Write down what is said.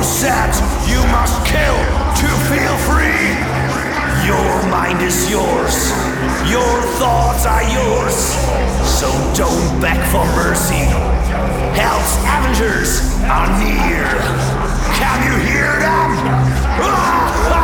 said you must kill to feel free. Your mind is yours, your thoughts are yours, so don't beg for mercy. Hell's Avengers are near. Can you hear them?